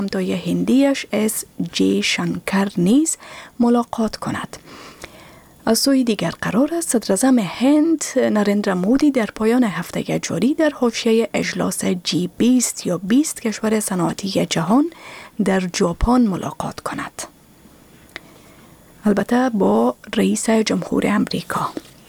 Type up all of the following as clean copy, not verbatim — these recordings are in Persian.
همتای هندیش اس جی شنکر نیز ملاقات کند. از سوی دیگر قرار است صدر اعظم هند نریندرا مودی در پایان هفته جاری در حاشیه اجلاس G20 یا 20 کشور صنعتی جهان در ژاپن ملاقات کند. البته با رئیس جمهور امریکا.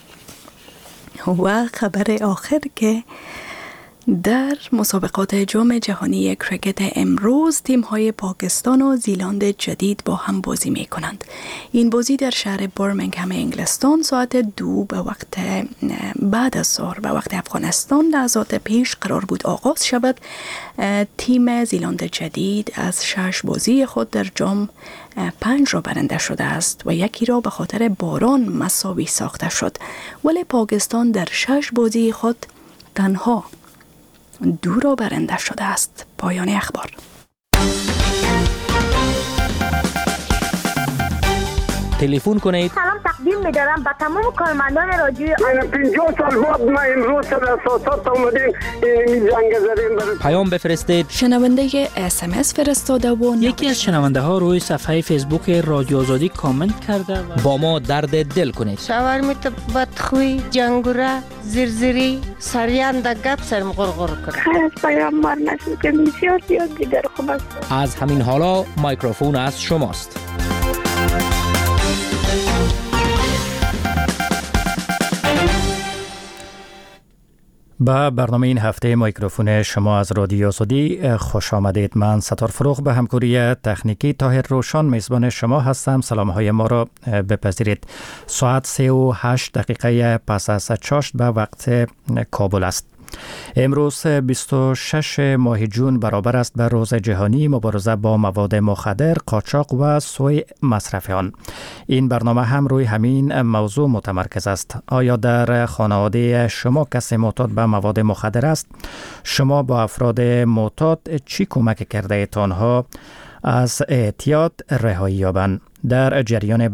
و خبر آخر که در مسابقات جام جهانی کریکت امروز تیم‌های پاکستان و زیلند جدید با هم بازی می‌کنند. این بازی در شهر برمنگهم انگلستان ساعت 2 به وقت بعد از ظهر به وقت افغانستان لحظات پیش قرار بود آغاز شود. تیم زیلند جدید از 6 بازی خود در جام 5 را برنده شده است و یکی را به خاطر باران مساوی ساخته شد، ولی پاکستان در 6 بازی خود تنها 2 را برنده شده است. پایان اخبار. تلفن کنید. سلام تقدیم می‌دارم به تمام کارمندان رادیو. 50 سال بعد ما امروز سر اساسات اومدیم این جنگ زدیم. پیام بفرستید. شنونده SMS فرستاده و یکی از شنونده ها روی صفحه فیسبوک رادیو آزادی کامنت کرده و با ما درد دل کنید. شاورمیت بدخوی، جنگوره، زرزری، سریان در گپ سرم غرغر کنه. خیلی از پیام مار نشد که بسیار دیگر خوب است. از همین حالا مایکروفون از شماست. به برنامه این هفته میکروفون شما از رادیو آزادی خوش آمدید. من ستار فروغ به همکاری تکنیکی طاهر روشن میزبان شما هستم. سلام های ما را بپذیرید. ساعت 3:08 دقیقه پس از چاشت به وقت کابل است. امروز 26 ماه جون برابر است به روز جهانی مبارزه با مواد مخدر، قاچاق و سوء مصرف آن. این برنامه هم روی همین موضوع متمرکز است. آیا در خانواده شما کسی معتاد به مواد مخدر است؟ شما با افراد معتاد چی کمک کرده اید آنها از اعتیاد رهایی یابند؟ در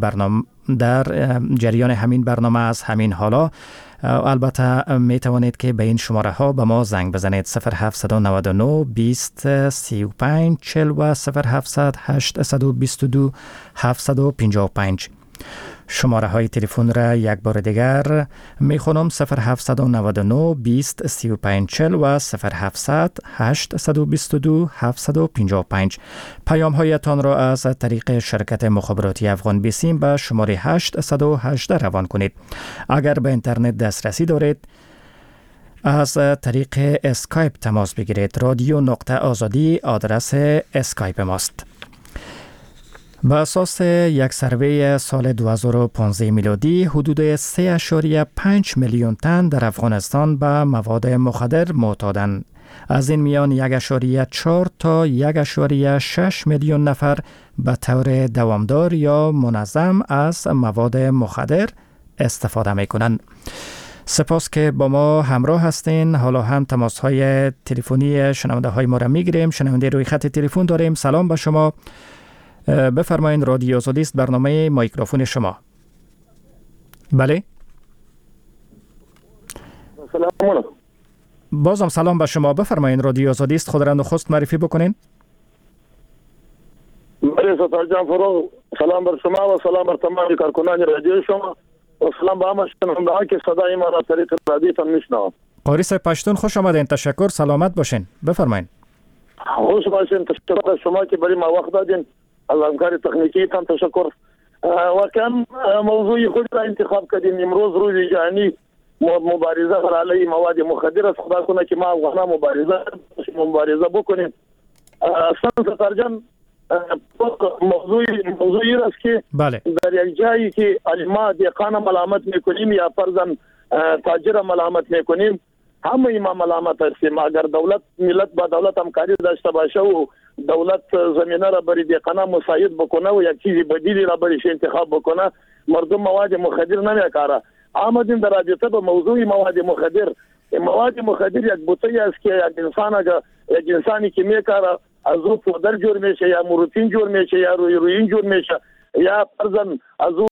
جریان همین برنامه از همین حالا البته می توانید که به این شماره ها به ما زنگ بزنید. 0799 20 35 40 و 0700 822 755. شماره های تلفن را یک بار دیگر می خونم. 0799 20 35 40 و 0700 822 755. پیام هایتان را از طریق شرکت مخابراتی افغان بیسیم به شماره 818 روان کنید. اگر به اینترنت دسترسی دارید از طریق اسکایپ تماس بگیرید. رادیو نقطه آزادی آدرس اسکایپ ماست. به اساس یک سروی سال 2015 میلادی حدود 3.5 میلیون تن در افغانستان به مواد مخدر معتادند. از این میان 1.4 تا 1.6 میلیون نفر به طور دوامدار یا منظم از مواد مخدر استفاده میکنند. سپاس که با ما همراه هستین. حالا هم تماس های تلفنی شنونده های ما را میگیریم. شنونده روی خط تلفن داریم. سلام به شما. بفرمایید. رادیو آزادی است، برنامه مایکروفون شما. بله. سلام. بازم سلام به شما. بفرمایید. رادیو آزادی است. خود را نخست معرفی بکنین. بله ستار جان فروغ، سلام بر شما و سلام بر تمام کارکنان رادیو شما و سلام به همه شنونده‌ها که صدای ما را طریق رادیوتان میشنوند. قاری صاحب پشتون خوش آمدین. تشکر. سلامت باشین. بفرمایید. خوش باشین. تشکر از شما که برای ما وقت دادین. از همکاری تکنیکی تان تشکر. واقعا موضوعی خود را انتخاب کردیم. امروز روز جهانی مبارزه بر علیه مواد مخدر است. خدا کنه که ما افغانان مبارزه بکنیم. اصلا ستار جان موضوعی است که بله. در یک جایی که ما دهقان ملامت میکنیم یا فرضاً تاجر ملامت میکنیم، همه ما ملامت هستیم. اگر دولت ملت با دولت همکاری داشته باشه و دولت زمینه را برای دهقانان مساعد بکنه و یک چیزی بدیلی را برایش انتخاب بکنه، مردم مواد مخدر نمیکاره. آمدیم در رابطه با موضوع مواد مخدر. مواد مخدر یک بوته است که یک انسانی که میکاره از او پودر جور میشه یا موروتین جور میشه یا رویین جور میشه یا فرضاً از او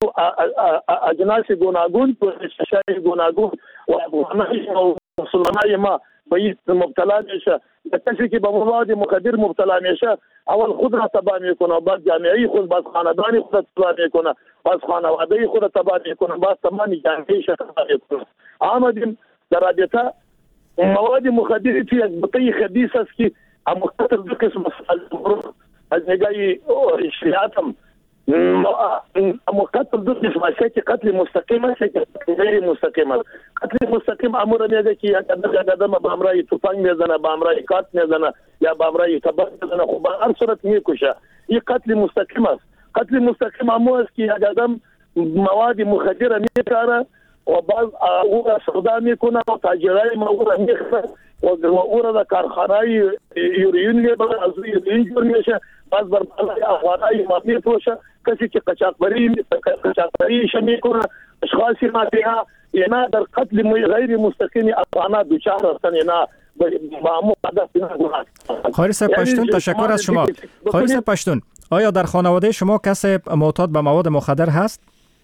اجناس گوناگون شای گوناگون و افغانای مسلمانای ما به این مبتلا میشه. کسی که به مواد مخدر مبتلا میشه اول خود را تباه میکنه، بعد جامعه خود، بعد خاندان خود تباه میکنه، بعد خانواده خود تباه میکنه، بعد تمام جامعه شد تباه میکنه. آمدیم در رابطه مواد مخدر که یک بطی خبیث است که مختلف دو قسم از نگاه شریعت هم قتل دو قسم است که قتل مستقیم است که غیر مستقیم است. قتل مستقیم امر میگه که یک آدم به امرای تفنگ میزنه، به امرای کات میزنه یا به امرای تبر میزنه، خب به هر صورت میکشه. این قتل مستقیم است. قتل مستقیم امر است که یک آدم مواد مخدر میکاره و بعد او را سودا میکنه و تاجرای مواد میخره و او را در کارخانه یورین میبره، از یورین جور میشه، باز بر بالای افغانای مافیا توشه. کسی که قاچاقبری میکنه اشخاصی مافیا اینا در قتل غیر مستقیم افغانا دوچار هستن. اینا معمول هدف اینا. خیلی صاحب پشتون تشکر از شما. خیلی صاحب پشتون، آیا در خانواده شما کسی معتاد به مواد مخدر هست؟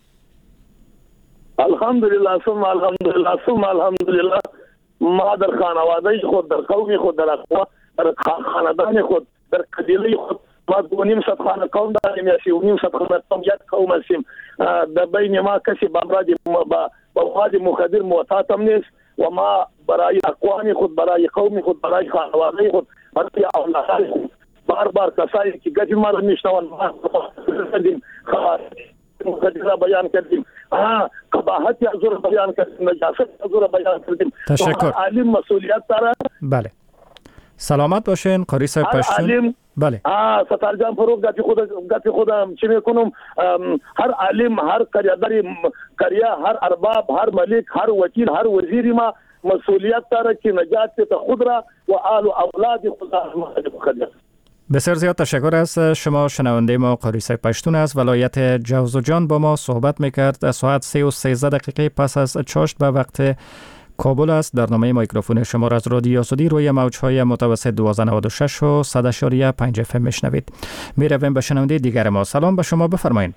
الحمدلله ثم الحمدلله ثم الحمدلله. ما در خانواده خود، در قوم خود، در خاندان خود، در قبیله خود ما 2.5 خانه قوم داریم یا 3.5 خانه قوم یک قوم هستیم. در بین ما کسی به مواد مخدر معتاد هم نیست و ما برای اقوام خود، برای قوم خود، برای خانواده خود، برای اولاد خود بار کسایی که گفت ما را میشنوند ما کردیم، مخدر بیان کردیم، قباحت حضور بیان کردیم، نجاست حضور بیان کردیم. تشکر. عالم مسئولیت داره. بله. سلامت باشین قاری صاحب پشتون. بله. ستار جان فروغ گفت خودم چی میکنم، هر عالم، هر کریا، هر ارباب، هر ملک، هر وکیل، هر وزیر ما مسئولیت داره که نجات خود را و آل و اولاد خود را مخدر. بسیار زیاد تشکر از شما. شنونده ما قاری صاحب پشتون از ولایت جوزجان با ما صحبت میکرد. ساعت 3:13 پس از چاشت به وقت کابل است. برنامه میکروفون شما را از رادیو آزادی روی موج‌های متوسط 1296 و 100.5 FM میشنوید. میرویم به شنونده دیگر ما. سلام به شما، بفرمایید.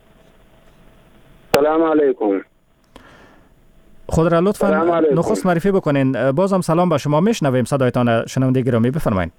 سلام علیکم. خود را لطفاً نخست معرفی بکنین. بازم سلام به شما، میشنویم صدایتان. شنونده گرامی بفرمایید.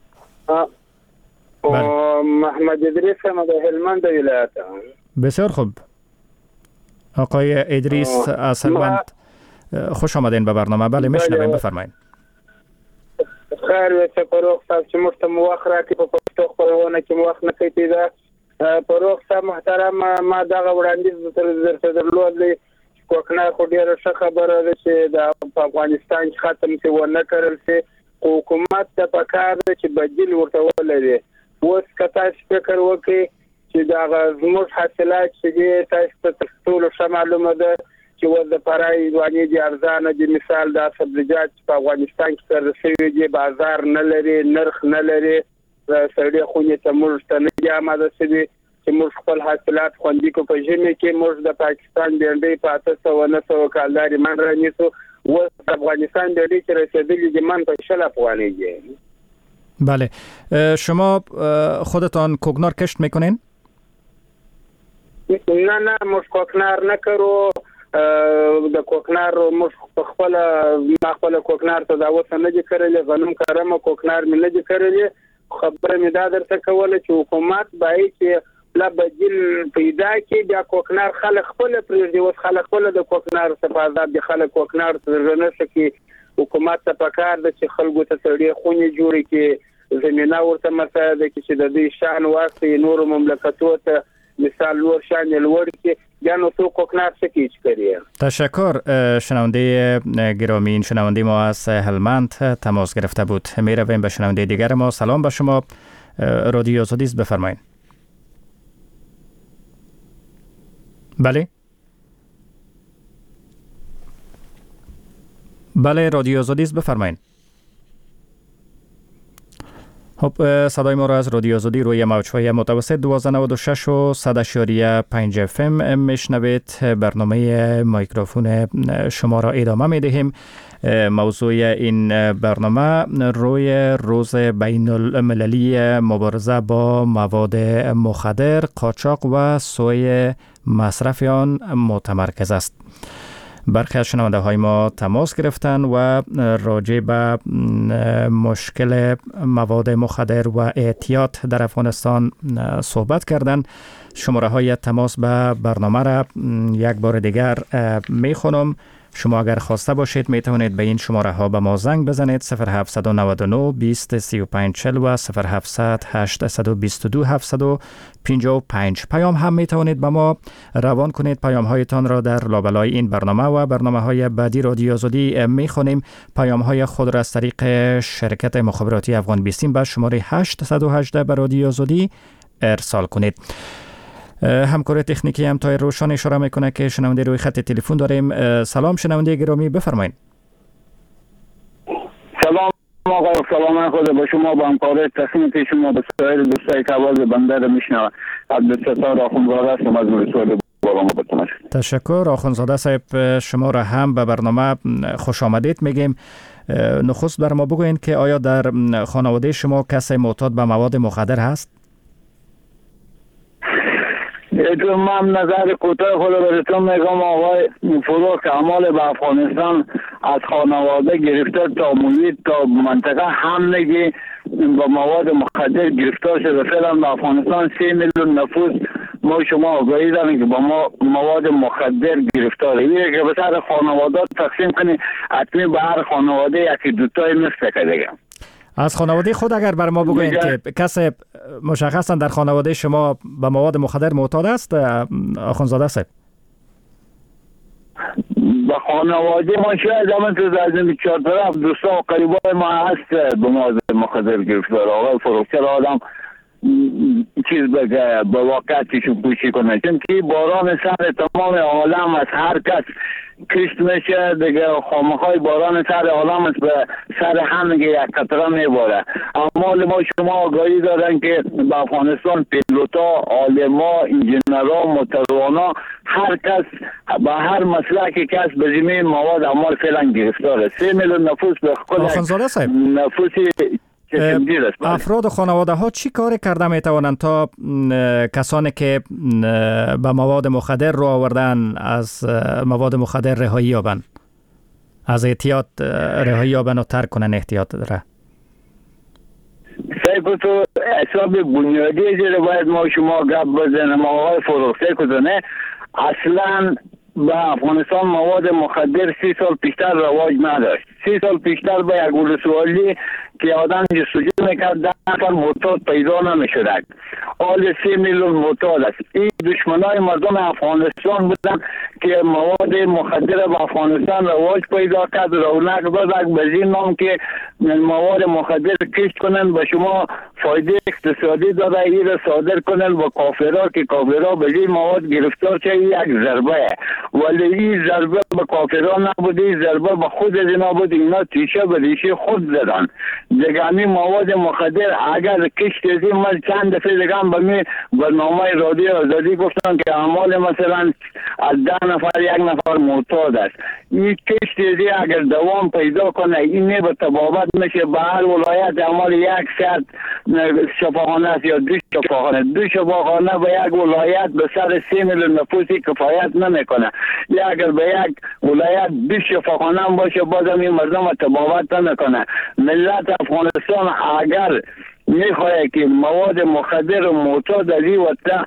محمد ادریس هم در هلمند ولایت. بسیار خوب. آقای ادریس از هلمند، خوش آمدین به برنامه. بله میشنویم، بفرمایید. خیر ویسه پروخ صاحب چې موږ ته موخ راکړي په پښتو خپرونه کې موخ نه کوي دا پروخ صاحب محترم، ما دغه وړاندیز درته درلودلی چې کوکنار خو ډېره ښه خبره ده چې د افغانستان کې ختم شي و نه کړل شي. حکومت ته پکار ده چې بدیل ورته ولري. اوس که تاسو فکر وکړئ چې دغه زموږ حاصلات چې دي تاسو ته ټول ښه معلومه ده چې ول د پرای ځواني دي ارزانه دي. مثال د سبزیجات په افغانستان کې تر شوی دي، بازار نه لري، نرخ نه لري، سړی خونې ته موږ ته نه دي آماده شوي چې موږ خپل حاصلات خوندي کړو. په ژمي کې موږ د پاکستان بینډۍ په 800 کالداري من رانیسو. اوس د افغانستان بینډۍ چې رسېدلي دي من په 60 افغانۍ دي. بله. شما خودتان کوکنار کشت میکنین؟ نه موږ کوکنار نه کرو. د کوکنار موږ خپل کوکنار ته دا اوس نه دي کړلې، غنم کرم کوکنار مې نه دي کړلې. خبره مې دا درته کوله چې حکومت باید چې لا بدیل پیدا کړي. بیا کوکنار خلک خپل پرېږدي. اوس خلک خپل د کوکنار څخه آزاد دي. خلک کوکنار ته نه شي. حکومت ته پکار ده چې خلکو ته سړي خونې جوړې کړي، زمينه ورته مساعده کړي چې د دې شان واسطه نور مملکتونو ته مثال لور شان لور کې یعنی تو کوکنار سکیچ کریه. تشکر. شنونده گرامی، این شنونده ما از هلمند تماس گرفته بود. میرویم به شنونده دیگر ما. سلام به شما، رادیو آزادی است، بفرمایید. بله بله رادیو آزادی است، بفرمایید. خب صدای ما را از رادیو آزادی روی موج‌های متوسط 1296 و 100.5 FM میشنوید. برنامه میکروفون شما را ادامه میدهیم. موضوع این برنامه روی روز بین المللی مبارزه با مواد مخدر، قاچاق و سوء مصرف آن متمرکز است. برخی از شنونده های ما تماس گرفتن و راجع به مشکل مواد مخدر و اعتیاد در افغانستان صحبت کردند. شماره های تماس به برنامه را یک بار دیگر می خونم. شما اگر خواسته باشید می توانید به این شماره ها به ما زنگ بزنید: 0799 20 35 40 و 0700 822 755. پیام هم می توانید به ما روان کنید. پیام هایتان را در لابلای این برنامه و برنامه های بعدی رادیو آزادی می خونیم. پیام های خود را از طریق شرکت مخابراتی افغان بیستیم به شماره 818 به رادیو آزادی ارسال کنید. همکار تکنیکی هم تای روشان اشاره میکنه که شنونده روی خط تلفن داریم. سلام شنونده گرامی، بفرمایید. سلام آقا، سلام خود با شما، با همکار تکنیکی شما، به سایر دوستای که آواز بنده را میشنوند. عبدالستار آخونزاده هستم از ولسوالی بالا مبتمش. تشکر آخونزاده صاحب، شما را هم به برنامه خوش آمدید میگیم. نخست بر ما بگوین که آیا در خانواده شما کسی معتاد به مواد مخدر هست؟ من نظر کوتاه خود براتون میگم آقای فروغ، اعمال به افغانستان از خانواده گرفته تا محیط تا منطقه همگی با مواد مخدر گرفتار شده. فعلا به افغانستان 3 میلیون نفوس ما شما آگاهی داریم که با مواد مخدر گرفتاره. یه که به سر خانواده تقسیم کنی حتمی به هر خانواده یکی دوتای نصف که دیگه. از خانواده خود اگر بر ما بگوین که کسی مشخصا در خانواده شما به مواد مخدر معتاد است آخونزاده صاحب؟ به خانواده ما شاید همین تو از این 4 طرف دوستا و قریبای ما هست به مواد مخدر گرفتار. آقای فروغ چرا آدم چیز بگه به واقعیتشون پوشی کنه؟ چون که باران سر تمام عالم از هر کس کشت میشه دیگه، خامخای باران سر عالم است به سر همه یک قطره میباره. اما ما شما آگاهی دارن که به افغانستان پیلوتا، عالما، انجینرها، موتروانا، هر کس به هر مسلکی کس به زمین مواد اعمال فعلا گرفتاره. 3 میلیون نفوس به خود نفوسی افراد و خانواده ها چی کار کرده می توانند تا کسانی که به مواد مخدر رو آوردن از مواد مخدر رهایی یابند، از اعتیاد رهایی یابند و ترک کنن اعتیاد را؟ سیکوتو حساب بنیادی جره باید ما شما گپ بزنیم آقای فروغ. سیکوتو نه اصلا به افغانستان مواد مخدر 30 سال پیشتر رواج نداشت. 30 سال پیشتر به یک ولسوالی که آدم جستجو میکرد 10 نفر معتاد پیدا نمیشد. حال 3 میلیون معتاد است. این دشمنای مردم افغانستان بودن که مواد مخدر به افغانستان رواج پیدا کرد، رونق داد به این نام که مواد مخدر کشت کنن به شما فایده اقتصادی داده، این را صادر کنن به کافرها که کافرها به این مواد گرفتار چه یک ضربه. ولی این ضربه به کافرها نبود، این ضربه به خود از اینا بود. اینا تیشه به ریشه خود زدن. دیگه مواد مخدر اگر کشت از این من چند دفعه دیگه هم به می برنامه رادیو آزادی گفتم که اعمال مثلا از 10 نفر 1 نفر معتاد است. این کشت از این اگر دوام پیدا کنه این به تبابت میشه به هر ولایت اعمال 100 شفاخانه است یا 2 شفاخانه. 2 شفاخانه به یک ولایت به سر 3 میلیون نفوسی کفایت نمیکنه. یا اگر به یک ولایت 2 شفاخانه هم باشه بازم این مردم تبابت نمیکنه. ملت افغانستان اگر میخواه که مواد مخدر و معتاد از این وقتا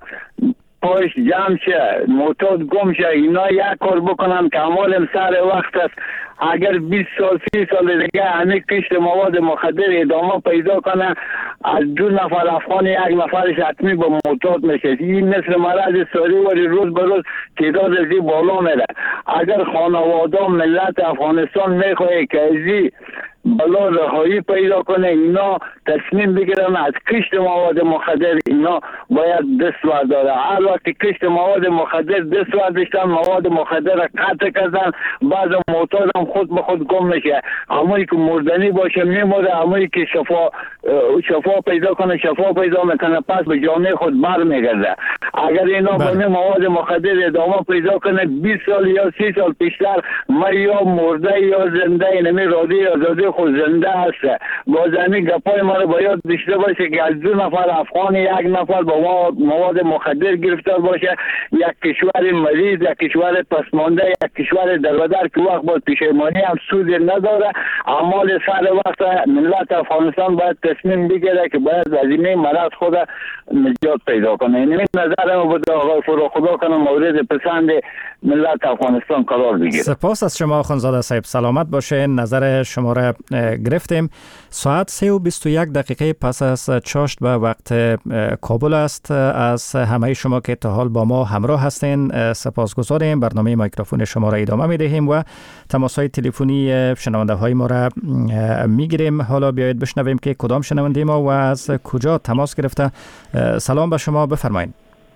پاش جمع شه، معتاد گم شه، اینا یک کار بکنن که اعمال سر وقت است. اگر 20 سال 30 سال دیگه همه کشت مواد مخدر ادامه پیدا کنه، از 2 نفر افغان 1 نفرش حتمی به معتاد میشه. این مثل مرض ساری ولی روز به روز تعداد از این بالا میره. اگر خانواده ملت افغانستان میخواه که از بلا رهایی پیدا کنه، اینا تصمیم بگیرن از کشت مواد مخدر اینا باید دست برداره. هر وقت کشت مواد مخدر دست برداشتن، مواد مخدر را قطع کردن، بعض معتاد هم خود به خود گم میشه. همونی که مردنی باشه میموره، همونی که شفا پیدا کنه شفا پیدا میکنه، پس به جامعه خود بر میگرده. اگر اینا با مواد مخدر ادامه پیدا کنه 20 سال یا 30 سال پیشتر ما یا مرده یا زنده اینمی راضی آزادی خود زنده هست. باز همین گپای ما رو باید داشته باشه که از 2 نفر افغان یک نفر با مواد مخدر گرفتار باشه، یک کشور مریض، یک کشور پسمانده، یک کشور دربدر که وقت با پشیمانی هم سود نداره. اعمال سر وقت ملت افغانستان باید تصمیم بگیره که باید از این مرض خود نجات پیدا کنه. این نظر ما بود آقای فروخدا کنه مورد پسند ملت افغانستان قرار بگیره. سپاس از شما خانزاده صاحب، سلامت باشین. نظر شما را گرفتیم. ساعت 3:21 پس از چاشت به وقت کابل است. از همه شما که تا حال با ما همراه هستین سپاسگزاریم. برنامه میکروفون شما را ادامه میدهیم و تماس‌های تلفنی شنونده های ما را میگیریم. حالا بیایید بشنویم که کدام شنونده ما و از کجا تماس گرفته. سلام به شما، بفرمایید.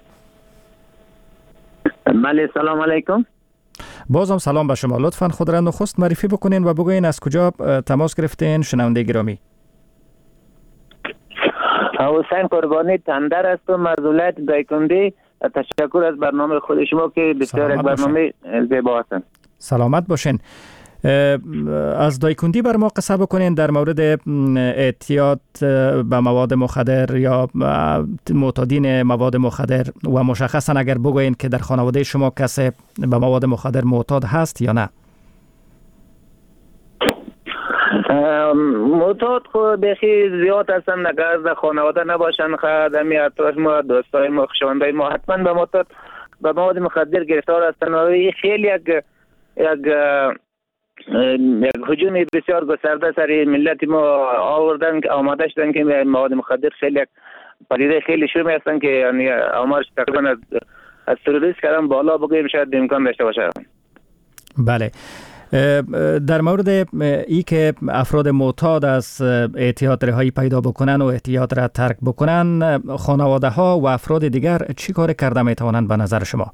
بله سلام علیکم. بازم سلام به شما. لطفاً خود را نخست معرفی بکنین و بگوین از کجا تماس گرفتین شنونده گرامی. حسین قربانی تندر هستم از ولایت دایکندی. تشکر از برنامه خود شما که بسیار یک برنامه زیبا هستند. سلامت باشین. از دایکندی بر ما قصه بکنین در مورد اعتیاد به مواد مخدر یا معتادین مواد مخدر و مشخصا اگر بگوین که در خانواده شما کسی به مواد مخدر معتاد هست یا نه. معتاد خود بخی زیاد هستن، اگر در خانواده نباشن خدمی اطراف ما دوستای ما خوشایندای ما حتما به معتاد به مواد مخدر گرفتار هستن و خیلی یک هجوم بسیار گسترده سر ملت ما آوردن که آماده شدن که مواد مخدر خیلی یک پدیده خیلی شومی هستن که یعنی آمارش تقریبا از تروریست کردن بالا بگویم شاید امکان داشته باشه. بله، در مورد ای که افراد معتاد از اعتیاد رهایی پیدا بکنن و اعتیاد را ترک بکنن، خانواده ها و افراد دیگر چی کار کرده می توانند به نظر شما؟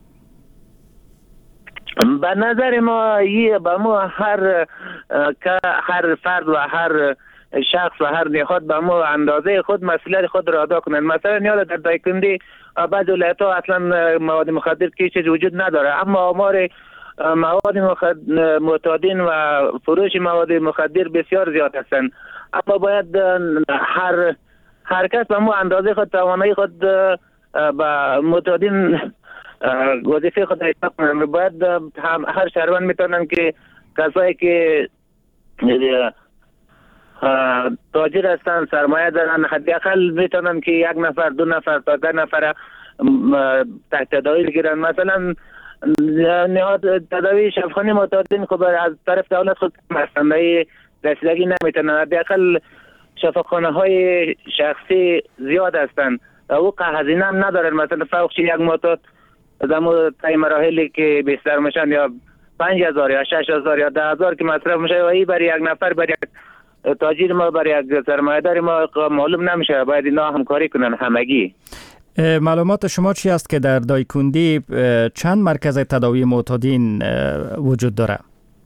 به نظر ما به ما هر فرد و هر شخص و هر نهاد به ما اندازه خود مسئولیت خود را ادا کنند. مثلا یاد در دایکندی بعض ولایت ها اصلا مواد مخدر که چیز وجود نداره، اما آمار مواد معتادین و فروش مواد مخدر بسیار زیاد هستند. اما باید هر کس به ما اندازه خود توانایی خود به معتادین وظیفه خود اجرا کنند. باید هر شهروند میتونن که کسایی که تاجر هستن سرمایه دارن حداقل میتونن که 1 نفر 2 نفر تا 10 نفر تحت تداوی بگیرن. مثلا نهاد تداوی شفاخانه معتادین خب از طرف دولت خود مسئله رسیدگی نمیتونن. حداقل شفاخانه های شخصی زیاد هستن و هزینه هم ندارن. مثلا فوقش یک معتاد در طی مراحلی که بیشتر میشن یا 5000 یا 6000 یا 10000 که مصرف میشه و این برای یک نفر برای یک تاجر ما برای یک سرمایه‌دار ما معلوم نمیشه. باید اینا همکاری کنن همگی. معلومات شما چی است که در دایکندی چند مرکز تداوی معتادین وجود داره؟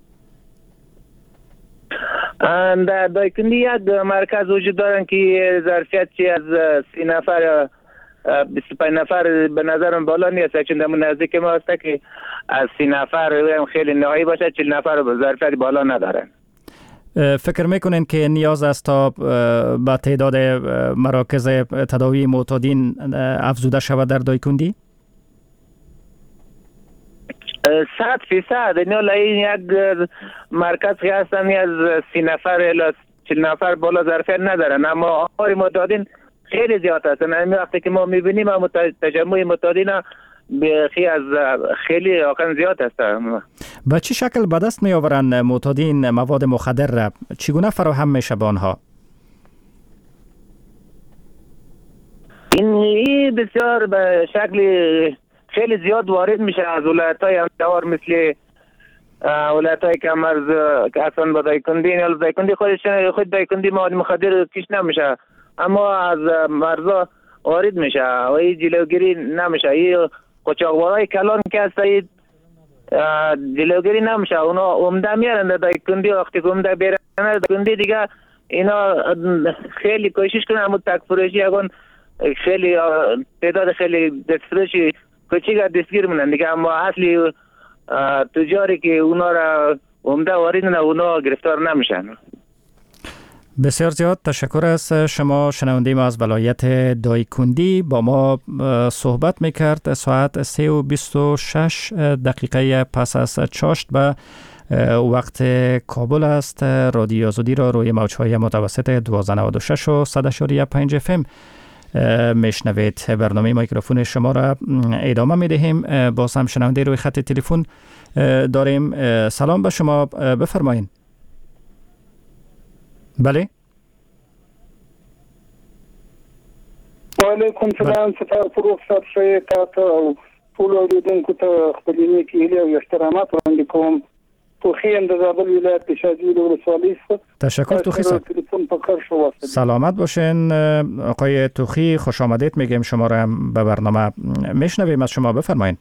در دایکندی یک مرکز وجود دارن که ظرفیت چی از 30 نفر 25 نفر به نظرم بالا نیست، چون در نزدیک ما هست که از 30 نفر خیلی نهایی باشه 40 نفر ظرفیت بالا ندارن. فکر میکنین که نیاز است تا با تعداد مراکز تداوی معتادین افزوده شود در دایکندی؟ 100% این یک مرکز که هستن از 30 نفر الی 40 نفر بالا ظرفیت ندارن، اما آمار معتادین خیلی زیاد هستن. همین وقتی که ما میبینیم تجمع معتادین خیلی واقعا زیاد هستن. به چه شکل به دست می آورند معتادین مواد مخدر را؟ چگونه فراهم میشه به آنها؟ این بسیار به شکل خیلی زیاد وارد میشه از ولایت‌های همجوار مثل ولایت‌های کمرز که اصلا با دایکندی یا دایکندی خود دایکندی مواد مخدر کش نمیشه، اما از مرزا وارد میشه و این جلوگیری نمیشه. این قاچاقبرای کلان که هست جلوگیری نمیشه. اونا عمده میارن دایکندی، وقتی که عمده بیارن دایکندی دیگه اینا خیلی کوشش کنن اما تک فروشی اگون خیلی تعداد خیلی دستفروشی کوچیک دستگیر می‌کنند دیگه، اما اصلی تجاری که اونا را عمده واردن اونا گرفتار نمیشن. بسیار زیاد تشکر از شما. شنونده ما از ولایت دایکندی با ما صحبت میکرد. ساعت 3:26 دقیقه پس از چاشت به وقت کابل است. رادیو آزادی را روی موج‌های متوسط 1296 و 100.5 FM میشنوید. برنامه میکروفون شما را ادامه میدهیم. باز هم شنونده روی خط تلفن داریم. سلام به شما، بفرمایید. بله. وعلیکم سلام. ستاره فروغ صاحب شه تاسو ټول اوریدونکو ته خپل نیکی هیله او احترامات وړاندې کوم. توخی ام د زابل ولایت شاجوی ولسوالی است. تشکر توخی صاحب. سلامت باشین آقای توخی، خوش آمدید میگیم شما را به برنامه. میشنویم از شما، بفرمایید.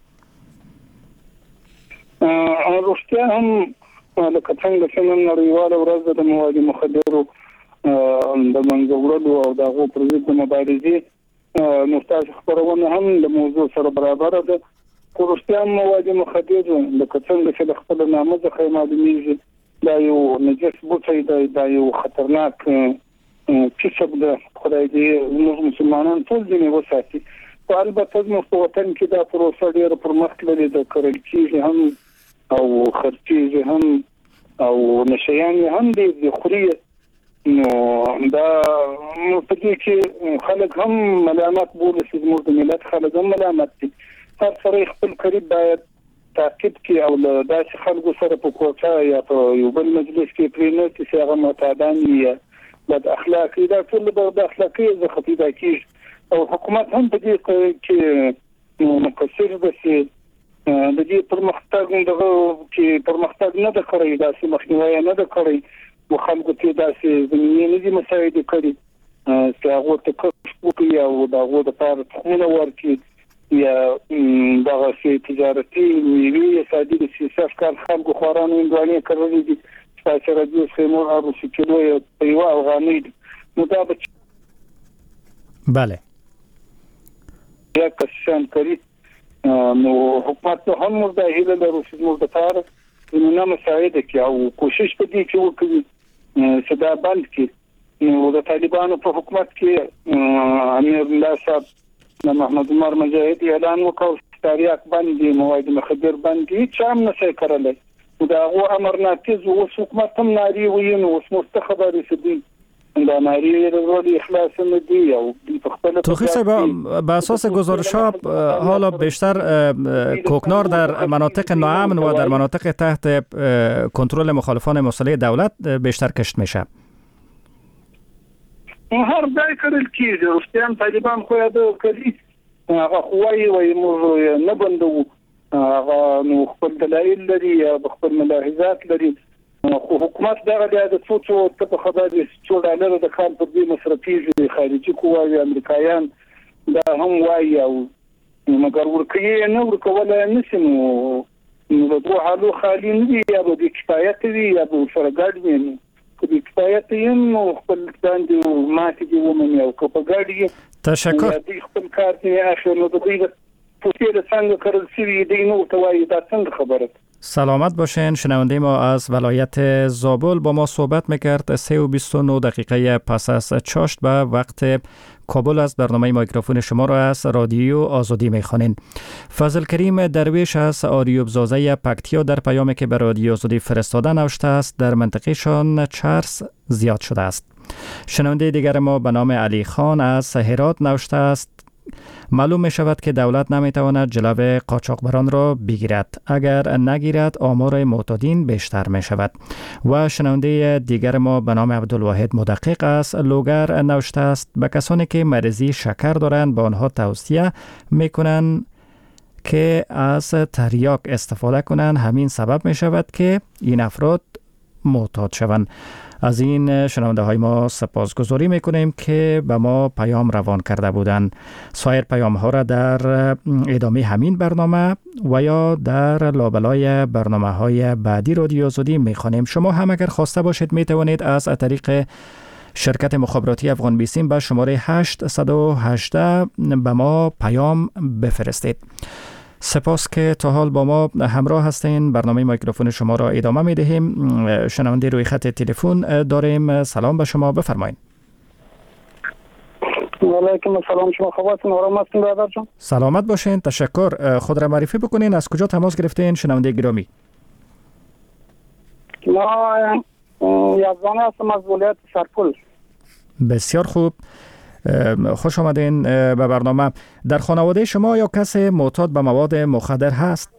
رښتیا هم لکه څنګه چې نن نړیواله ورځ د موادو مخدرو د منځه وړلو او د هغو پر ضد د مبارزې نو ستاسو خپرونه هم د موضوع سره برابره ده. خو رښتیا هم مواد مخدر لکه څنګه چې د خپل نامه څخه معلومیږي دا یو نجس بوټی دی، دا یو خطرناک کسب ده. خدای دې موږ مسلمانان ټول ځینې وساتي. خو البته زموږ په وطن کې دا پروسه ډېره پرمختللې ده، کرل کېږي هم او خرچیږي هم او نشیان هم دې خوري. نو دا په دې کې خلک هم ملامت بوله چې زموږ د ملت خلک هم ملامت دي. هر سره خپل قریب باید تعقیب کړي او له داسې خلکو سره په کوڅه یا په یو بل مجلس کې پرېنه چې هغه معتادان یا بد اخلاقي، دا ټول د اخلاقي زخه پیدا کیږي او حکومت هم په دې کې مقصر ده چې د دې پرمختګ کې پرمختګ نه ده کړی، داسې مخنیوي نه ده کړی او خلکو ته داسې زمینې نه دي مساعده کړي چې هغه ته کښ وکړي او هغه د پاره تخمونه ورکړي یا دغه سي تجارتي میوه صادري سیاست کار خلکو خورانو اندوانې کړلې دي چې راځي سیمور او سکلو یو افغاني نو دا بله یا کسان کوي نو حکومت هم متحده لرو چې موږ د کار نه مساعده کوي او کوشش کوي چې وکړي چې دا بند کړي. نو د طالبانو په حکومت کې امیر الله صاحب محمد عمر مجاهد اعلان وکړ چې تاریخ باندې مواد مخدر باندې چې هم نشي کولای. دا هو امر نافذ او حکومت هم ناری ویني او مستخبر سدي دا ناری رول اخلاص ندی او خپل توخی با اساس گزارش‌ها حالا بیشتر کوکنار در مناطق ناامن و در مناطق تحت کنترل مخالفان مسلح دولت بیشتر کشت میشه. هر ځای کړل کېږي. رښتیا طالبان خو یاد کړي هغه خوایي وایي موږ نه بندو، هغه نو خپل دلایل لري یا خپل ملاحظات لري. خو حکومت دا د څو په خبره دي چې ډالر د کال په دې مصرفي خارجي قواوی امریکایان دا هم وایي او مګر ورکه نه ورکول نه سمو نو د حالو خالي نه دی یا د کفایت دی یا د سرګاډي کدی کفایت یم خپل باندې ماته دی ومني او په ګاډي تشکر دی خپل کار دی اخر نو د دې په څیر څنګه کړل سوي دی نو توای دا څنګه خبره. سلامت باشین. شنونده ما از ولایت زابل با ما صحبت میکرد. 3:29 دقیقه پس از چاشت به وقت کابل است. برنامه میکروفون شما را از رادیو آزادی میخوانین. فضل کریم درویش از آریوب زازه پکتیا در پیامی که به رادیو آزادی فرستاده نوشته است در منطقه شان چرس زیاد شده است. شنونده دیگر ما به نام علی خان از هرات نوشته است معلوم می شود که دولت نمی تواند جلوی قاچاقبران را بگیرد. اگر نگیرد آمار معتادین بیشتر می شود. و شنونده دیگر ما به نام عبدالواحد مدقق است لوگر نوشته است به کسانی که مریضی شکر دارند با آنها توصیه می کنند که از تریاک استفاده کنند. همین سبب می شود که این افراد معتاد شوند. از این شنونده های ما سپاسگزاری میکنیم که به ما پیام روان کرده بودند. سایر پیام ها را در ادامه همین برنامه و یا در لابلای برنامه های بعدی رادیو آزادی میخوانیم. شما هم اگر خواسته باشید میتوانید از طریق شرکت مخابراتی افغان بیسیم به شماره 818 به ما پیام بفرستید. سپاس که تا حال با ما همراه هستین. برنامه میکروفون شما را ادامه می دهیم. شنونده روی خط تلفن داریم. سلام به شما، بفرمایید. علیکم السلام، شما خوبتون؟ آرام هستین برادر جان؟ سلامت باشین، تشکر. خود را معرفی بکنین، از کجا تماس گرفتین شنونده گرامی؟ ما یزدانی هستم از ولایت سرپل. بسیار خوب، خوش آمدین به برنامه. در خانواده شما یا کسی معتاد به مواد مخدر هست؟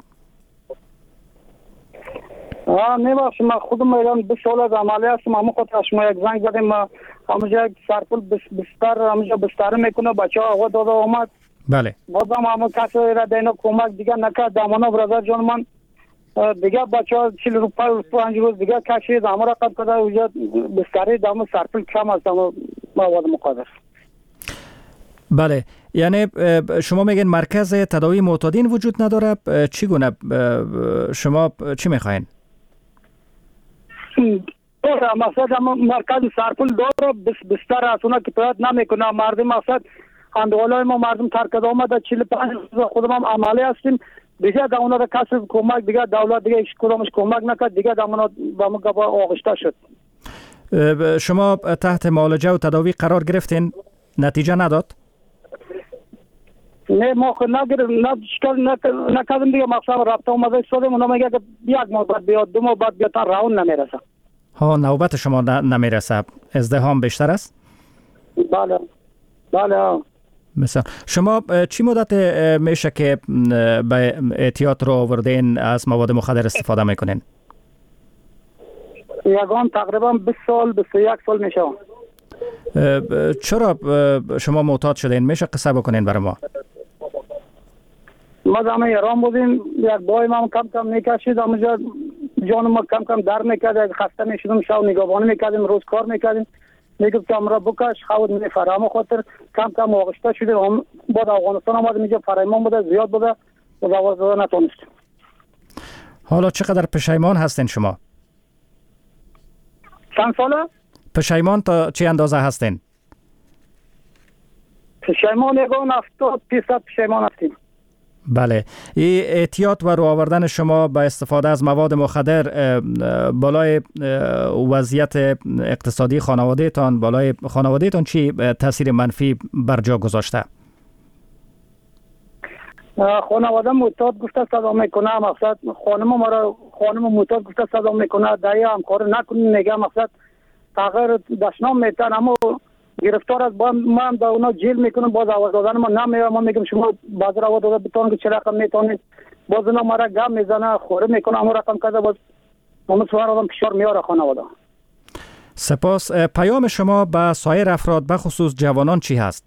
نباشه، من خودم ایران 20 سال از عملی هستم. همون خاطر شما یک زنگ زدیم، همونجا سرپل بستر همونجا بستر میکنه، بچه ها آقا داده آمد. بله. بازم همون کسی را دینا کمک دیگه نکرد. دامانا برادر جان من دیگه بچه ها 40 روز 5 روز دیگه کشید، همون را قد کرده اونجا بستری دامو سرپل کم است همون مواد مخدر. بله، یعنی شما میگین مرکز تداوی معتادین وجود نداره. چگونه شما چی میخواین؟ مقصد مرکز سرپل داره، بستر است، اونا کفایت نمیکنه. مردم مقصد اندوالای ما مردم ترکد آمده 45 روز خودم هم عملی هستیم دیگه. در اونا کسی کمک دیگه دولت دیگه هیچ کدامش کمک نکرد دیگه. در اونا با ما گبا آغشته شد. شما تحت معالجه و تداوی قرار گرفتین، نتیجه نداد؟ نه ما خود نکردیم دیگه. مقصد رابطه اومده شدیم، اونا میگه که یک ماه بعد بیاد، 2 ماه بعد بیاد، تا راون نمیرسه. ها، نوبت شما نمیرسه، ازدحام بیشتر است؟ بله بله. مثلا شما چی مدت میشه که به احتیاط رو آوردین از مواد مخدر استفاده میکنین؟ یگان تقریبا 20 سال 21 سال میشه. چرا شما معتاد شدین؟ میشه قصه بکنین برای ما؟ ما در ایران بودیم، یک بای ما کم کم میکشید، همونجا جان ما کم کم در میکرد، خسته میشدیم، شب نگهبانی میکردیم، روز کار میکردیم، میگفت که امرا بکش خود میفرام. خاطر کم کم آغشته شدیم. هم بعد افغانستان آمدیم، اینجا فرایمان بوده، زیاد بوده و دوازده نتونستیم. حالا چقدر پشیمان هستین شما؟ چند ساله؟ پشیمان تا چه اندازه هستین؟ پشیمان یگان 70% پشیمان هستیم. بله. این احتیاط و رو آوردن شما به استفاده از مواد مخدر بالای وضعیت اقتصادی خانواده‌تان، بالای خانواده‌تان چی تاثیر منفی بر جا گذاشته؟ خانواده معتاد گفته صدا میکنه، مقصد خانم معتاد گفته صدا میکنه، دایی همکار نکنین میگه، مقصد تغییر دشنام میتن، اما گرفتار از با ما هم در اونا جیل میکنم. باز آواز دادن ما نمیاد، ما میگم شما بازار آواز داده بتونن که چه رقم میتونید، باز اونا ما را گم میزنه، خوره میکنه، همون رقم کرده، باز همون سوار آدم فشار میاره خانواده. سپاس. پیام شما به سایر افراد به خصوص جوانان چی هست؟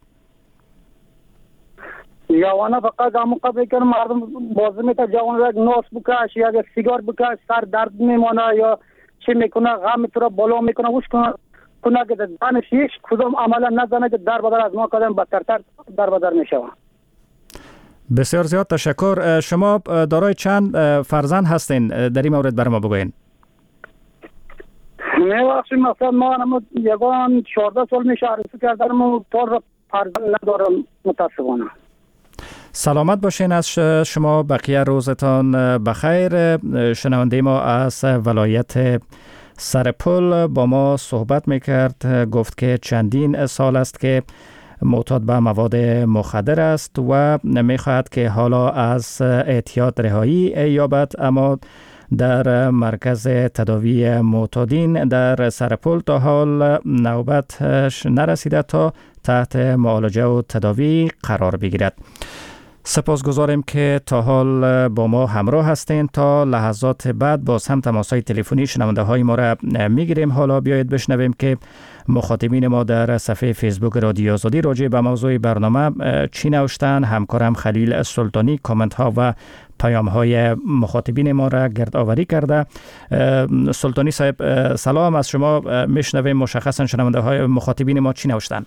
جوانان فقط همون قبل که مردم بازی میتونه، جوان را ناس بکش یا سیگار بکش، سر درد میمانه یا چی میکنه، غم تو را بالا میکنه، وش کنه که دانش هیچ کدوم عملا نزنه که در بدر از ما کردن بدترتر در بدر میشه. بسیار زیاد تشکر. شما دارای چند فرزند هستین؟ در این مورد برای ما بگوین. می‌بخشید مثلا ما یگان 14 سال میشه عروسی کردم و تا فرزند ندارم متاسفانه. سلامت باشین از شما، بقیه روزتان بخیر. شنونده ما از ولایت سرپل با ما صحبت میکرد، گفت که چندین سال است که معتاد به مواد مخدر است و میخواهد که حالا از اعتیاد رهایی یابد، اما در مرکز تداوی معتادین در سرپل تا حال نوبتش نرسیده تا تحت معالجه و تداوی قرار بگیرد. سپاسگزاریم که تا حال با ما همراه هستین. تا لحظات بعد باز هم تماس‌های تلفنی شنونده های ما را میگیریم. حالا بیایید بشنویم که مخاطبین ما در صفحه فیسبوک رادیو آزادی راجع به موضوع برنامه چی نوشتن. همکارم خلیل سلطانی کامنت ها و پیام های مخاطبین ما را گردآوری کرده. سلطانی صاحب سلام، از شما میشنویم مشخصا شنونده های مخاطبین ما چی نوشتن.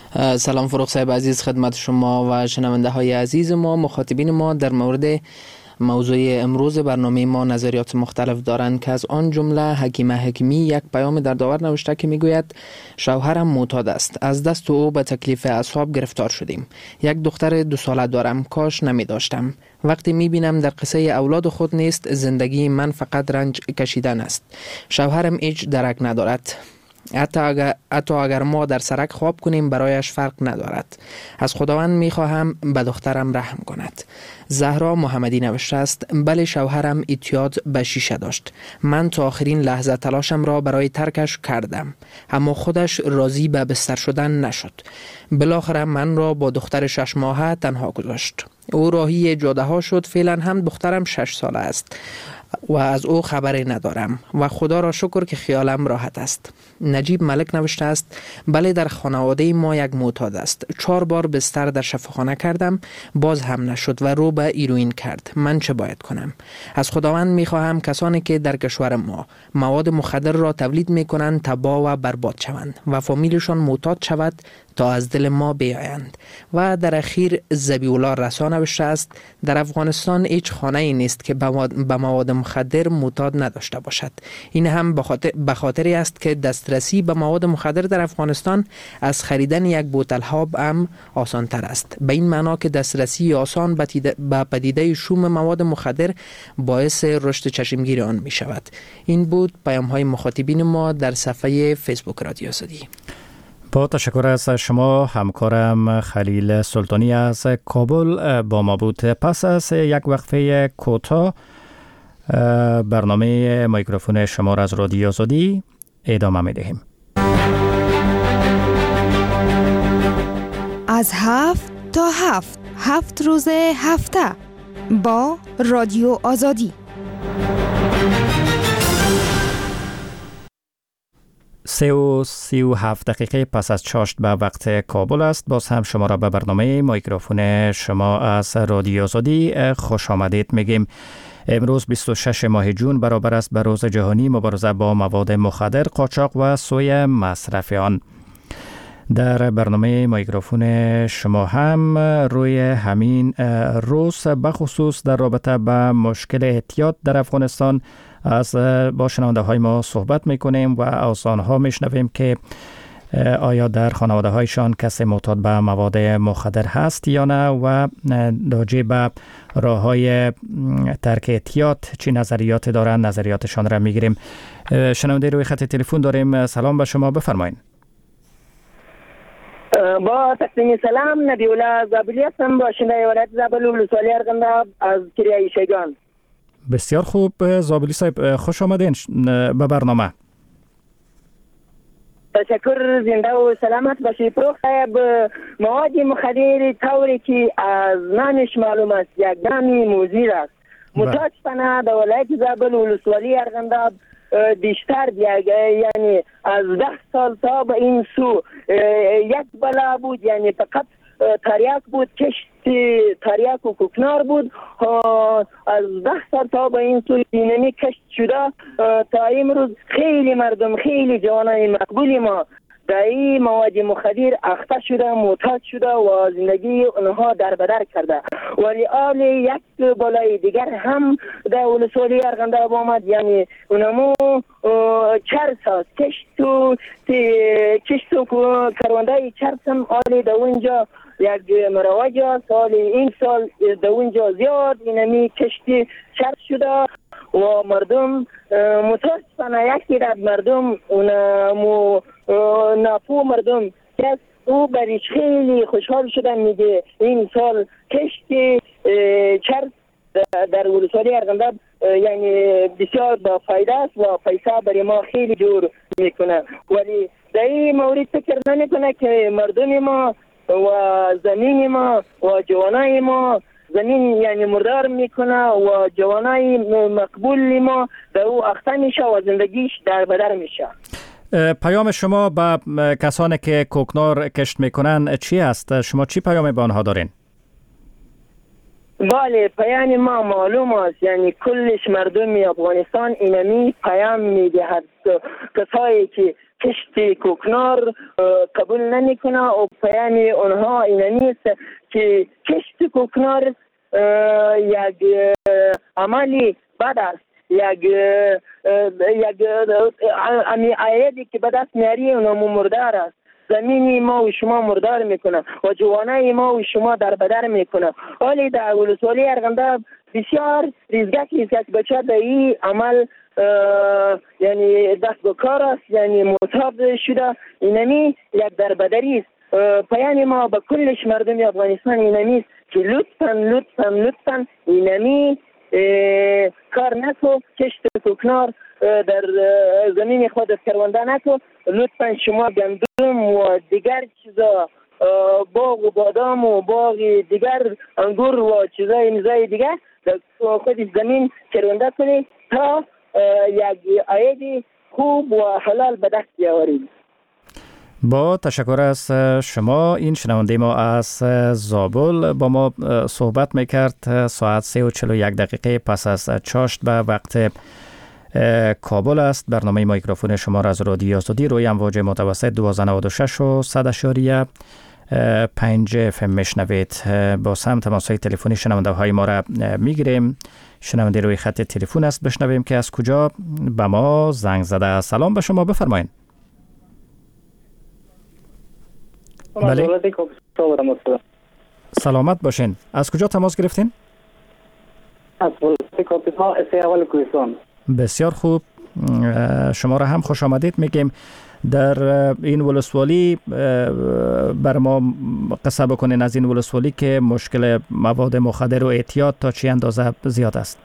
سلام فروغ صاحب عزیز، خدمت شما و شنونده های عزیز ما. مخاطبین ما در مورد موضوع امروز برنامه ما نظریات مختلف دارند که از آن جمله حکیمه حکیمی یک پیام در داور نوشته که میگوید شوهرم معتاد است، از دست او به تکلیف اعصاب گرفتار شدیم. یک دختر 2 ساله دارم، کاش نمی داشتم. وقتی می بینم در قصه اولاد خود نیست، زندگی من فقط رنج کشیدن است. شوهرم هیچ درک ندارد. حتی اگر ما در سرک خواب کنیم برایش فرق ندارد. از خداوند می خواهم به دخترم رحم کند. زهرا محمدی نوشته است بله، شوهرم اعتیاد به شیشه داشت. من تا آخرین لحظه تلاشم را برای ترکش کردم، اما خودش راضی به بستر شدن نشد. بالاخره من را با دختر 6 ماهه تنها گذاشت. او راهی جاده ها شد. فعلا هم دخترم 6 ساله است و از او خبری ندارم و خدا را شکر که خیالم راحت است. نجیب ملک نوشته است بله، در خانواده ما یک معتاد است. 4 بار بستر در شفاخانه کردم، باز هم نشد و رو به هیروئین کرد. من چه باید کنم؟ از خداوند می خواهم کسانی که در کشور ما مواد مخدر را تولید می کنند تباه و برباد شوند و فامیلشان معتاد شود تا از دل ما بیایند. و در اخیر ذبیح الله رسا نوشته است در افغانستان هیچ خانه‌ای نیست که به مواد مخدر معتاد نداشته باشد. این هم به خاطری است که دسترسی به مواد مخدر در افغانستان از خریدن یک بوتل آب هم آسان تر است. به این معنا که دسترسی آسان به پدیده شوم مواد مخدر باعث رشد چشمگیر آن می شود. این بود پیام های مخاطبین ما در صفحه فیسبوک رادیو آزادی. با تشکر از شما. همکارم خلیل سلطانی از کابل با ما بود. پس از یک وقفه کوتاه برنامه میکروفون شما را از رادیو آزادی ادامه می دهیم. از 7 تا 7 روز هفته با رادیو آزادی. 37 دقیقه پس از چاشت به وقت کابل است. باز هم شما را به برنامه میکروفون شما از رادیو آزادی خوش آمدید میگیم. امروز 26 ماه جون برابر است به روز جهانی مبارزه با مواد مخدر، قاچاق و سوء مصرف آن. در برنامه میکروفون شما هم روی همین روز بخصوص در رابطه با مشکل اعتیاد در افغانستان با شنونده های ما صحبت میکنیم و از آنها میشنویم که آیا در خانواده هایشان کسی معتاد به مواد مخدر هست یا نه و راجع به راه های ترک اعتیاد چی نظریات دارن، نظریاتشان را میگیریم. شنونده روی خط تلفن داریم. سلام به شما، بفرمایید. با تقدیم سلام، نبی‌الله زابلی هستم، باشنده ولایت زابل ولسوالی ارغنداب از کریای شیگان. بسیار خوب زابلی صاحب، خوش آمدین به برنامه. تشکر، زنده و سلامت باشی. فروغ صاحب، مواد مخدر طوری که از نامش معلوم است یک نام مضر است. متاسفانه در ولایت زابل ولسوالی ارغنداب بیشتر یعنی از 10 سال تا به این سو یک بلا بود، یعنی فقط تریاک بود، کشت تریاک و کوکنار بود. از 10 سال تا به این سو دینامی کشت شده. تا امروز خیلی مردم، خیلی جوانای مقبولی ما در این مواد مخدر اخته شده، معتاد شده و زندگی اونها در بدر کرده. ولی آل یک بالای دیگر هم در ولسوالی ارغنداب آمد، یعنی اونمو چرس هست، کشت و کرونده چرس هم آلی در اونجا یک مروج است. این سال در اونجا زیاد اینمی کشتی چرس شده و مردم متاسفانه یکی در مردم ناپو مردم که او بریش خیلی خوشحال شدن، میگه این سال کشتی چرس در ولسوالی ارغنداب یعنی بسیار با فایده است و پیسه برای ما خیلی جور میکنه. ولی در این مورد فکر نمیکنه که مردم ما و زمین ما و جوانای ما زمین یعنی مردار میکنه و جوانای مقبول ما در او اخته میشه و زندگیش در بدر میشه. پیام شما به کسانی که کوکنار کشت میکنن چی است؟ شما چی پیامی به آنها دارین؟ بله، پیام ما معلوم است، یعنی کلش مردم افغانستان اینمی پیام میدهد کسایی که کشت کوکنار قبول نمیکنه و پیام اونها اینمی است که کشت کوکنار یک عملی بد است، یک عایدی که به دست میاری اونم مردار است. زمین ما و شما مردار میکنه و جوانای ما و شما در بدر میکنه. ولی در ولسوالی ارغنده بسیار ریزگک بچه در این عمل یعنی دست به کار است، یعنی متاب شده. اینمی یک دربدری است. پیام ما به کلش مردم افغانستان اینمی است که لطفاً اینمی کار نکو، کشت کوکنار در زمین خودت کرونده نکو. لطفاً شما گندم و دیگر چیزا، باغ و بادام و باغ دیگر، انگور و چیزای دیگر در خود زمین کرونده کنید تا یک عاید خوب و حلال به دست بیاورید. با تشکر از شما. این شنونده ما از زابل با ما صحبت میکرد. ساعت 3:41 پس از چاشت به وقت کابل است. برنامه میکروفون شما را از رادیو آزادی روی امواج متوسط 1296 و 100.5 FM میشنوید. با سم تماس‌های تلفنی شنونده های ما را میگیریم. شنونده روی خط تلفن است، بشنویم که از کجا به ما زنگ زده. سلام به شما، بفرمایید. بله. سلامت باشین. از کجا تماس گرفتین؟ از ولایت کاپیتا اول کوهستان. بسیار خوب، شما را هم خوش آمدید میگیم. در این ولسوالی بر ما قصه بکنین از این ولسوالی که مشکل مواد مخدر و اعتیاد تا چه اندازه زیاد است؟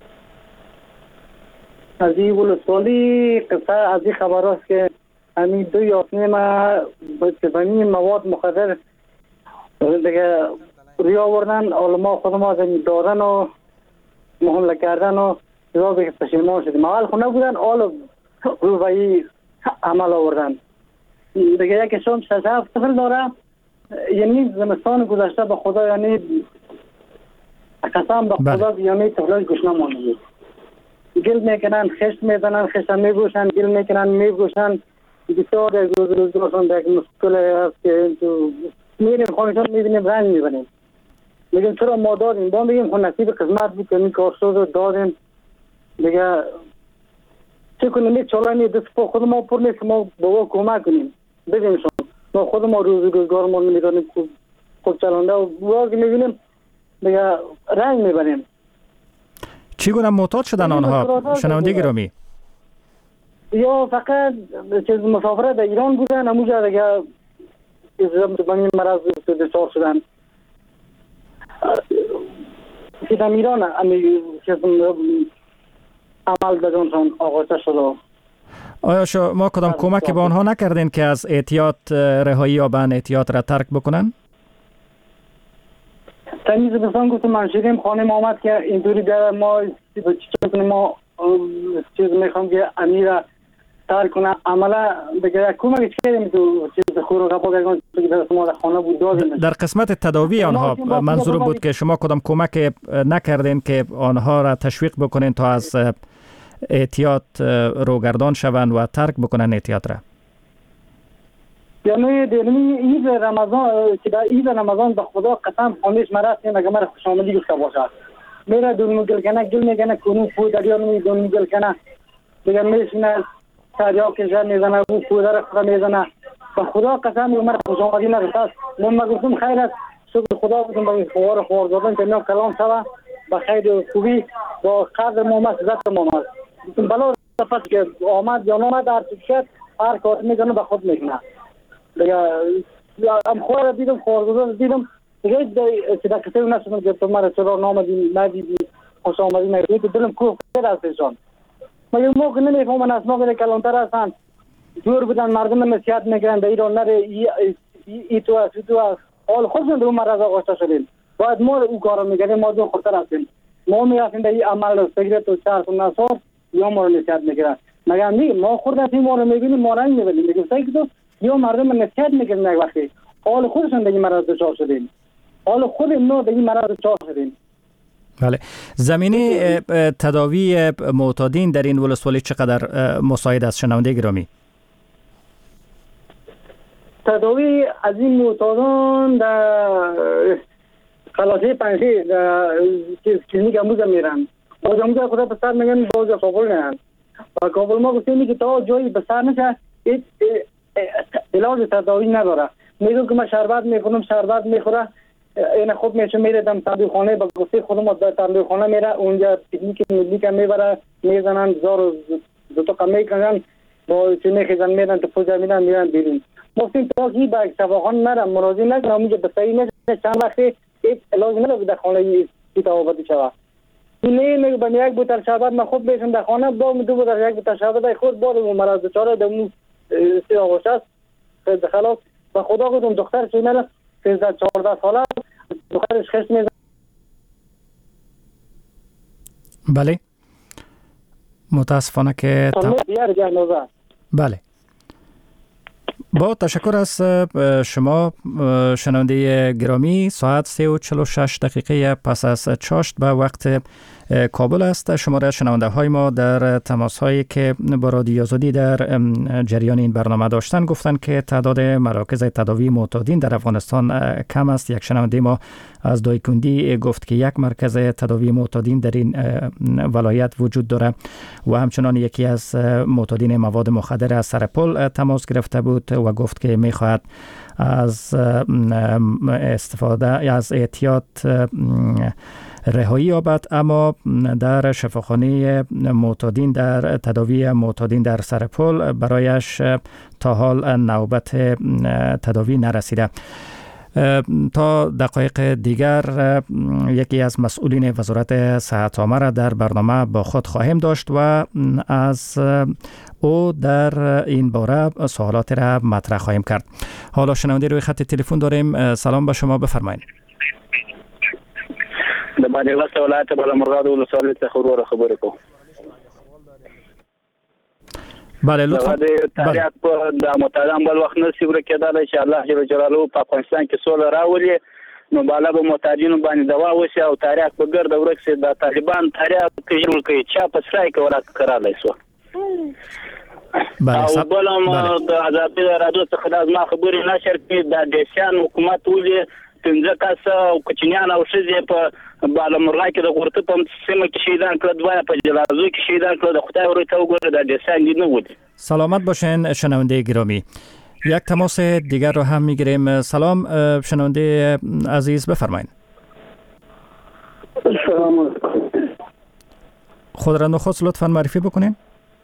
از این ولسوالی قصه از این خبر است که همین 2 یاسنه ما بچه‌بانی مواد مخدر دیگه روی آوردن. علما خود ما زمین دادن و محمله کردن و چیزا به پشیمان شدیم. اول خونه بودن، حالا رو به این عمل آوردن. دیگه یکی شام 6-7 طفل داره. یعنی زمستان گذشته به خدا، یعنی قسم به خدا، یعنی طفلاش گوش نمانده. گل میکنن، خشت میزنن، خشت میگوشن، گل میکنن، میگوشن. بسیار روزگارشون در مشکل هست که میریم خانشان میبینیم رنگ میبینیم. میگیم چرا ما دادیم؟ با میگیم خون نصیب قسمت بود که این کارشو رو دادیم. دیگه چه کنیم؟ یک چالانی دست پا خود ما پر نیست، ما بابا کمک کنیم بگیمشون. ما خود ما روزگار ما نمیدانیم خود چلانده و باقی میبینیم دیگه رنگ میبینیم. چگونه معتاد شدن آنها شنونده گرامی؟ یا فقط چیز مسافره در ایران بودن، همونجا دیگه به این مرض دچار شدن که در ایران عمل بجانشان آغازه شده. آیا شما کدام کمک به آنها نکردین که از اعتیاد رهایی یابن، اعتیاد را ترک بکنن؟ تمیز بسان گفتم من شیریم خانم آمد که اینطوری در ما چیز میخوام که امیر ترک کنه عمله دیگه کمک کردیم تو چیز خوراک پاک که ما در خانه بود دادیم. در قسمت تداوی آنها منظور بود که شما کدام کمک نکردین که آنها را تشویق بکنین تا از اعتیاد روگردان شوند و ترک بکنن اعتیاد را؟ یعنی در عید رمضان که در عید رمضان به خدا قسم خانش مراسم مگه مرا خوش آمدی گفته باشه. میره دون گل کنه، گل میکنه، کنون پود دریا میدون گل کنه دیگه میشینه سریا که جر میزنه و پودر خدا میزنه. به خدا قسم مرا خوش آمدی نگفته. من گفتم خیر است، شکر خدا بودم به خوار خوار دادن که نه کلام شوه به خیر خوبی با قدر محمد عزت محمد. بلا صفت که آمد یا نامد هر چی شد هر کار میکنه به خود میکنه. دیگه ام خوار دیدم، خوارگزار دیدم دیگه چه در کسی نشدم که تو مرا چرا نامدی ندیدی خوش آمدی نگیدی دلم کوه کرد از ایشان. مگه موقع نمیفهمن از موقع کلانتر هستن دور بودن مردم نصیحت میکنن در ایران نره ای تو است حال خودشون در اون مرض آغاشته شدیم. باید ما او کارو میکنیم، ما دو خودتر هستیم. ما میرسیم در این عمل سگرت و چرس و نصار یا ما رو نصیحت میکنن. مگه میگیم ما خوردن ما رو میبینیم ما رنگ میبینیم میگیم سگرت یا مردم نصیحت میکنن یک وقتی حال خودشون در این مرض دچار شدیم. حال خود ما در این مرض دچار شدیم. بله. زمینه تداوی معتادین در این ولسوالی چقدر مساعد است شنونده گرامی؟ تداوی از این معتادان در خلاصی پنجی کلینیک امروز میرن باز امروز خدا به سر میگن باز کابل میرن و کابل ما گفتیم که تا جایی به سر نشه علاج تداوی نداره. میگم که من شربت میخورم شربت میخوره این خود میشه میره دم تبلیغ خانه با گفته خودم در تبلیغ خانه میره اونجا تکنیک ملی که میبره میزنن زار دو تا کمی کنن با چه میخیزن میرن تو پوزه میرن بیرون. گفتیم تا کی با شفاخانه نرم مراجعه نکنم اونجا به صحیح نشه چند وقتی علاج نداره در خانه کتاباتی شود. اینه میگه با یک بوتل شربت من خود میشم در خانه با دو بوتل یک بوتل شربت خود با مرض دچار دمو سیاوش است خلاص و خدا گفتم دختر چه نه 13 14 ساله دخترش خشت میزنه. بله متاسفانه که بله با تشکر از شما شنونده گرامی. ساعت 3:46 پس از چاشت به وقت کابل است. شماره شنونده های ما در تماس هایی که با رادیو آزادی در جریان این برنامه داشتن گفتن که تعداد مراکز تداوی معتادین در افغانستان کم است. یک شنونده ما از دایکندی گفت که یک مرکز تداوی معتادین در این ولایت وجود داره و همچنان یکی از معتادین مواد مخدر از سرپل تماس گرفته بود و گفت که میخواهد از استفاده از احتیاط رهایی یابد، اما در شفاخانه معتادین در تداوی معتادین در سرپل برایش تا حال نوبت تداوی نرسیده. تا دقایق دیگر یکی از مسئولین وزارت صحت عامه را در برنامه با خود خواهیم داشت و از او در این باره سوالات را مطرح خواهیم کرد. حالا شنونده روی خط تلفن داریم. سلام به شما، بفرمایید. د باندې ولایت بالامرغاد ولسوالۍ څخه خبرې کوم. بله لطفا. تاریخ په د معتادان بل وخت نه سی ورکېدل چې الله جل جلاله په افغانستان کې سوله راولي نو بالا به معتادینو باندې دوا وشي او تاریخ په ګرد ورک سي د طالبان تاریخ تجربه کوي چې په سرای کې ورک کړای شو. او بلم د آزادي رادیو څخه د ما خبرې نشر کې د دیشان حکومت ولې پنځه کس او کوچنیان او ښځې په بالامرغه کې د غورته په سیمه کې شهیدان کړل، دوه په جلازو کې شهیدان کړل. د خدای ورته وګوره د دیشان نه بود. سلامت باشین شنونده گرامی. یک تماس دیگر رو هم میگیریم. سلام شنونده عزیز، بفرمایید. سلام. خود را نخست لطفا معرفی بکنین.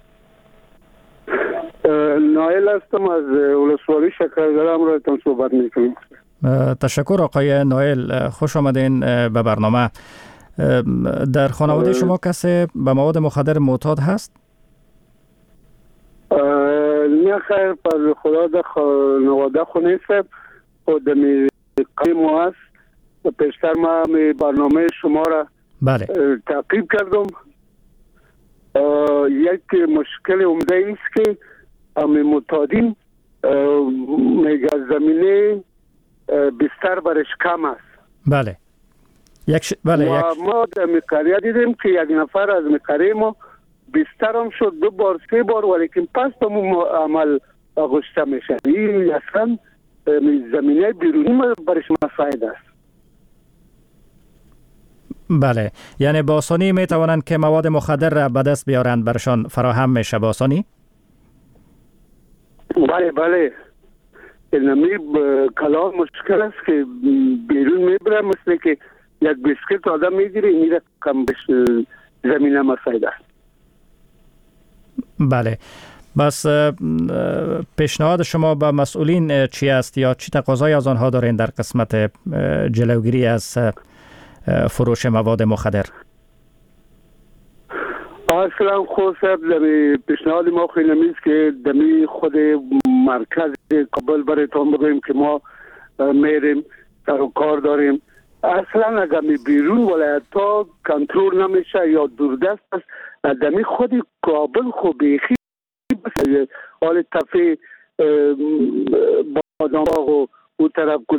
نایل هستم از ولسوالی شکرگرام را تون صحبت میکنیم. تشکر آقای نایل، خوش آمدین به برنامه. در خانواده شما کسی به مواد مخدر معتاد هست؟ نه خیر، پر خدا در خانواده خو نیست. خود می قیم هست. پیشتر ما برنامه شما را بله تعقیب کردم. یک مشکل عمده است که امی معتادین میگه زمینه بستر برش کم است. بله. ما در مقریه دیدیم که یک نفر از مقریه ما بستر هم شد 2 بار 3 بار ولیکن پس تموم عمل آغشته میشه. این اصلا زمینه بیرونی برش مساعد است. بله، یعنی با آسانی میتوانند که مواد مخدر را به دست بیارند، برشان فراهم میشه با آسانی؟ بله. اینمی کلام مشکل است که بیرون میبره، مثل که یک بسکت آدم میگیره این را کم زمینه مساعد است. بله، بس پیشنهاد شما به مسئولین چی است یا چی تقاضای از آنها دارین در قسمت جلوگیری از فروش مواد مخدر؟ اصلا خود صاحب پیشنهاد ما خیلی نیست که دمی خود مرکز کابل برایتان بگویم که ما میریم سر و کار داریم. اصلا اگر می بیرون ولایت ها کنترل نمیشه یا دوردست است، دمی خود کابل خو بیخی حال تفی بادام باغ و او طرف